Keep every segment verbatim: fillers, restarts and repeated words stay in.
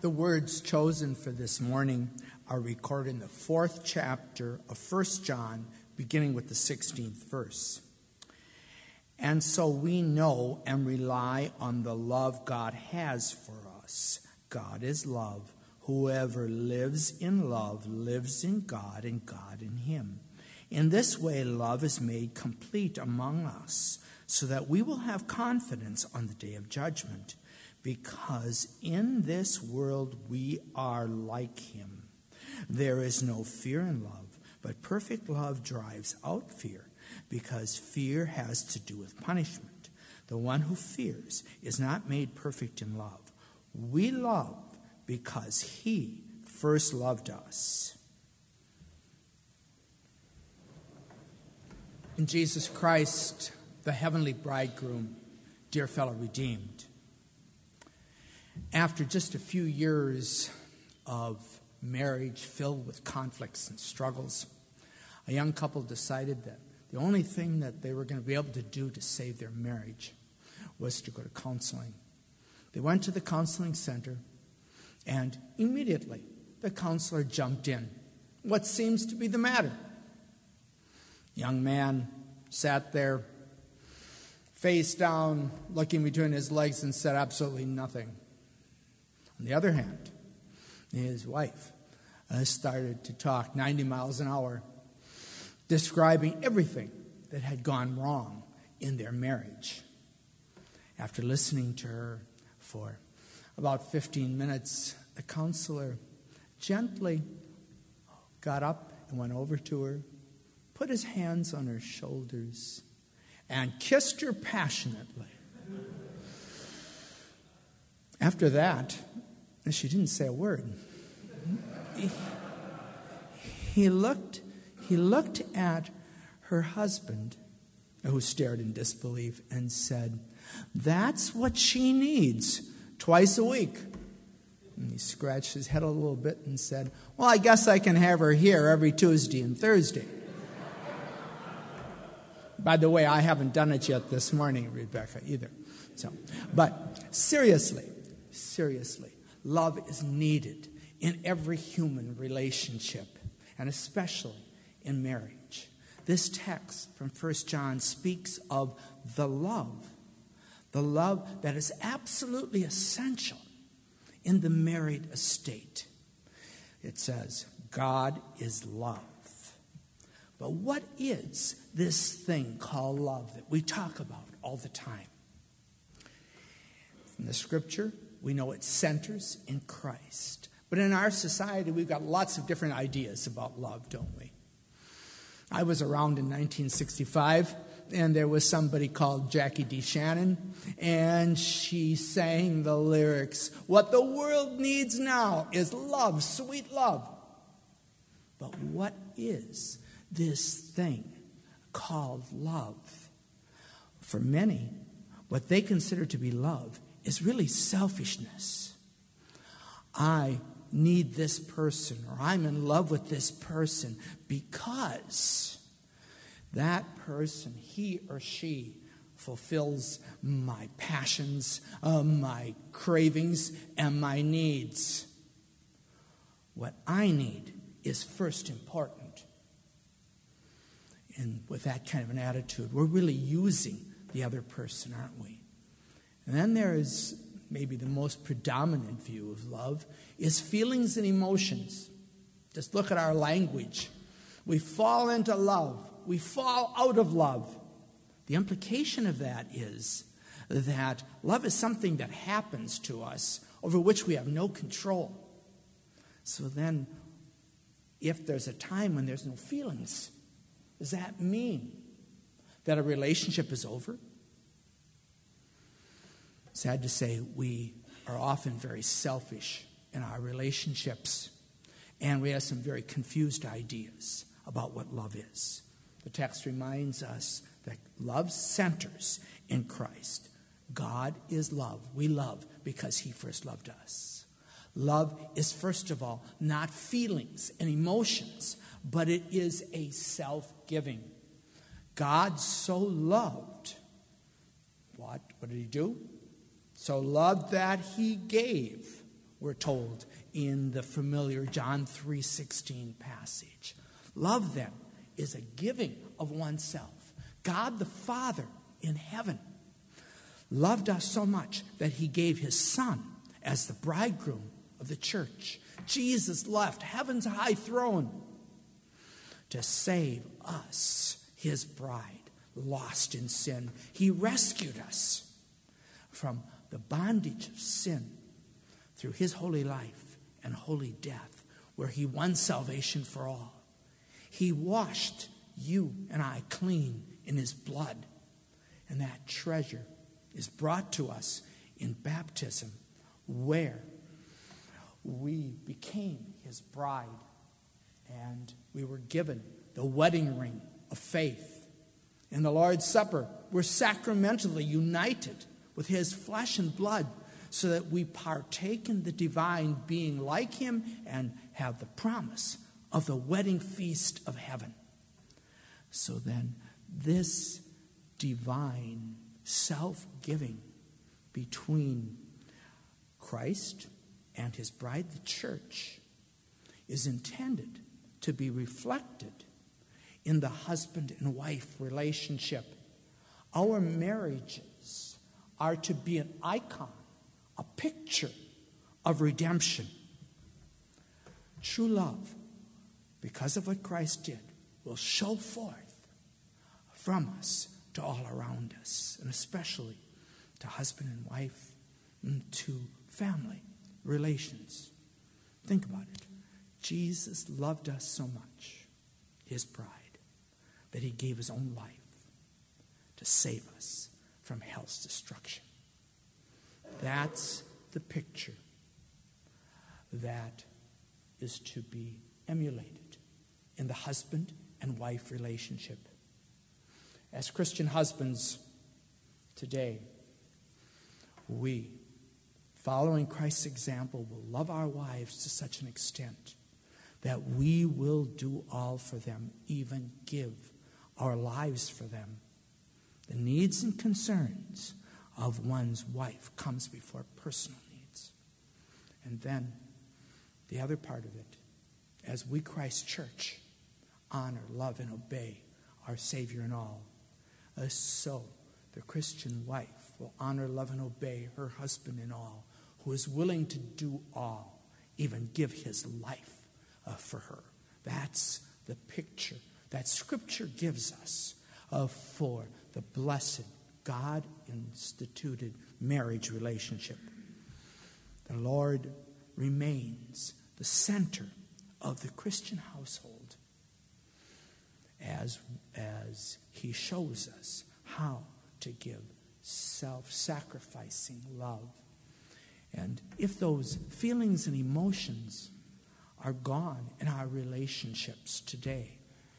The words chosen for this morning are recorded in the fourth chapter of First John, beginning with the sixteenth verse. And so we know and rely on the love God has for us. God is love. Whoever lives in love lives in God and God in him. In this way, love is made complete among us, so that we will have confidence on the day of judgment. Because in this world we are like him. There is no fear in love, but perfect love drives out fear, because fear has to do with punishment. The one who fears is not made perfect in love. We love because he first loved us. In Jesus Christ, the heavenly bridegroom, dear fellow redeemed, after just a few years of marriage filled with conflicts and struggles, a young couple decided that the only thing that they were going to be able to do to save their marriage was to go to counseling. They went to the counseling center, and immediately the counselor jumped in. What seems to be the matter? Young man sat there, face down, looking between his legs, and said absolutely nothing. On the other hand, his wife uh, started to talk ninety miles an hour, describing everything that had gone wrong in their marriage. After listening to her for about fifteen minutes, the counselor gently got up and went over to her, put his hands on her shoulders, and kissed her passionately. After that, she didn't say a word. He, he looked, he looked at her husband, who stared in disbelief, and said, "That's what she needs, twice a week." And he scratched his head a little bit and said, "Well, I guess I can have her here every Tuesday and Thursday." By the way, I haven't done it yet this morning, Rebecca, either. So, but seriously, seriously, love is needed in every human relationship, and especially in marriage. This text from First John speaks of the love, the love that is absolutely essential in the married estate. It says, God is love. But what is this thing called love that we talk about all the time? In the scripture, we know it centers in Christ. But in our society, we've got lots of different ideas about love, don't we? I was around in nineteen sixty-five, and there was somebody called Jackie D. Shannon, and she sang the lyrics, "What the world needs now is love, sweet love." But what is this thing called love? For many, what they consider to be love is really selfishness. I need this person, or I'm in love with this person because that person, he or she, fulfills my passions, uh, my cravings, and my needs. What I need is first important. And with that kind of an attitude, we're really using the other person, aren't we? And then there is maybe the most predominant view of love is feelings and emotions. Just look at our language. We fall into love. We fall out of love. The implication of that is that love is something that happens to us over which we have no control. So then, if there's a time when there's no feelings, does that mean that a relationship is over? Sad to say, we are often very selfish in our relationships, and we have some very confused ideas about what love is. The text reminds us that love centers in Christ. God is love. We love because he first loved us. Love is, first of all, not feelings and emotions, but it is a self-giving. God so loved. What? What did he do? So loved that he gave. we're told in the familiar John three sixteen passage. Love, then, is a giving of oneself. God the Father in heaven loved us so much that he gave his Son as the bridegroom of the church. Jesus left heaven's high throne to save us, his bride, lost in sin. He rescued us from the bondage of sin through his holy life and holy death, where he won salvation for all. He washed you and I clean in his blood, and that treasure is brought to us in baptism, where we became his bride, and we were given the wedding ring of faith. In the Lord's Supper, we're sacramentally united with his flesh and blood, so that we partake in the divine being like him and have the promise of the wedding feast of heaven. So then, this divine self-giving between Christ and his bride, the church, is intended to be reflected in the husband and wife relationship. Our marriages are to be an icon, a picture of redemption. True love, because of what Christ did, will show forth from us to all around us, and especially to husband and wife, and to family relations. Think about it. Jesus loved us so much, his bride, that he gave his own life to save us from hell's destruction. That's the picture that is to be emulated in the husband and wife relationship. As Christian husbands today, we, following Christ's example, will love our wives to such an extent that we will do all for them, even give our lives for them. The needs and concerns of one's wife comes before personal needs. And then the other part of it, as we, Christ Church, honor, love, and obey our Savior in all, uh, so the Christian wife will honor, love, and obey her husband in all, who is willing to do all, even give his life uh, for her. That's the picture that Scripture gives us uh, for the blessed, God-instituted marriage relationship. The Lord remains the center of the Christian household as, as he shows us how to give self-sacrificing love. And if those feelings and emotions are gone in our relationships today,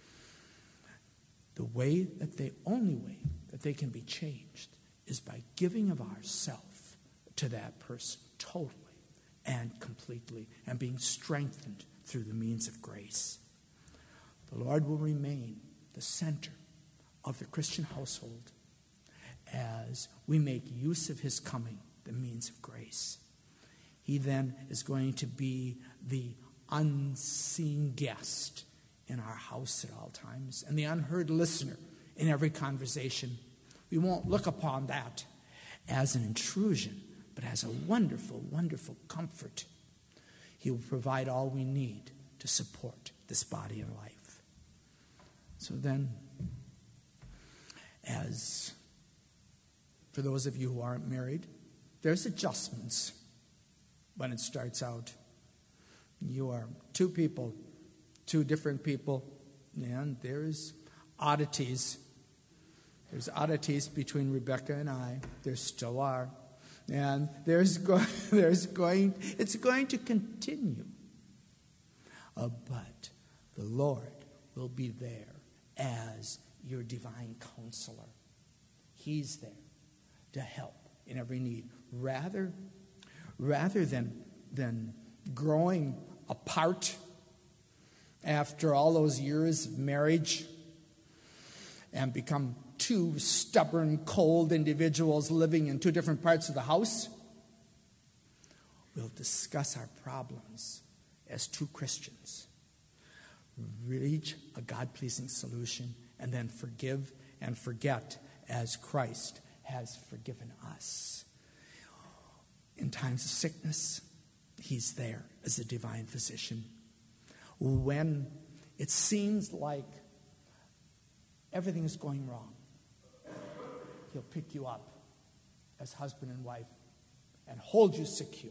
the way that the only way that they can be changed is by giving of ourself to that person totally and completely, and being strengthened through the means of grace. The Lord will remain the center of the Christian household as we make use of his coming, the means of grace. He then is going to be the unseen guest in our house at all times, and the unheard listener in every conversation. We won't look upon that as an intrusion, but as a wonderful, wonderful comfort. He will provide all we need to support this body of life. So then, as for those of you who aren't married, there's adjustments when it starts out. You are two people, two different people, and there's oddities. There's oddities between Rebecca and I. There still are. And there's, go- there's going, it's going to continue. Uh, but the Lord will be there as your divine counselor. He's there to help in every need. Rather, rather than, than growing apart after all those years of marriage and become two stubborn, cold individuals living in two different parts of the house, we'll discuss our problems as two Christians, reach a God-pleasing solution, and then forgive and forget as Christ has forgiven us. In times of sickness, he's there as a divine physician. When it seems like everything is going wrong, he'll pick you up as husband and wife and hold you secure.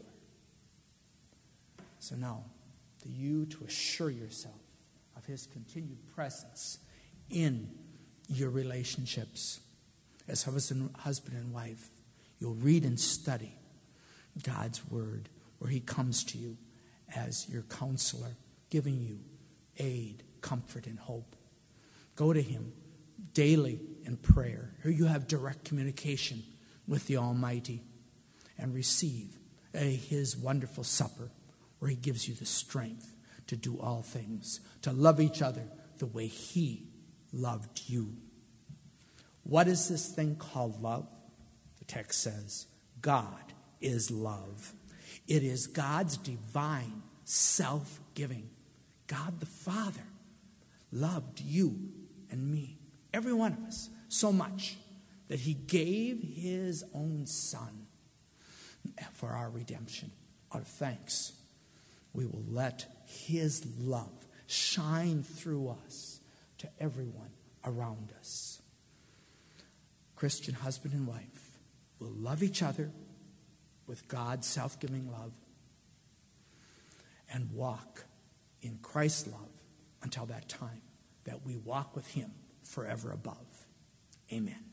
So now, to you to assure yourself of his continued presence in your relationships as husband and wife, you'll read and study God's word, where he comes to you as your counselor, giving you aid, comfort, and hope. Go to him daily in prayer. Here you have direct communication with the Almighty, and receive uh, his wonderful supper, where he gives you the strength to do all things, to love each other the way he loved you. What is this thing called love? The text says, God is love. It is God's divine self-giving. God the Father loved you and me, every one of us, so much that he gave his own Son for our redemption. Out of thanks, we will let his love shine through us to everyone around us. Christian husband and wife will love each other with God's self-giving love and walk in Christ's love until that time that we walk with him forever above. Amen.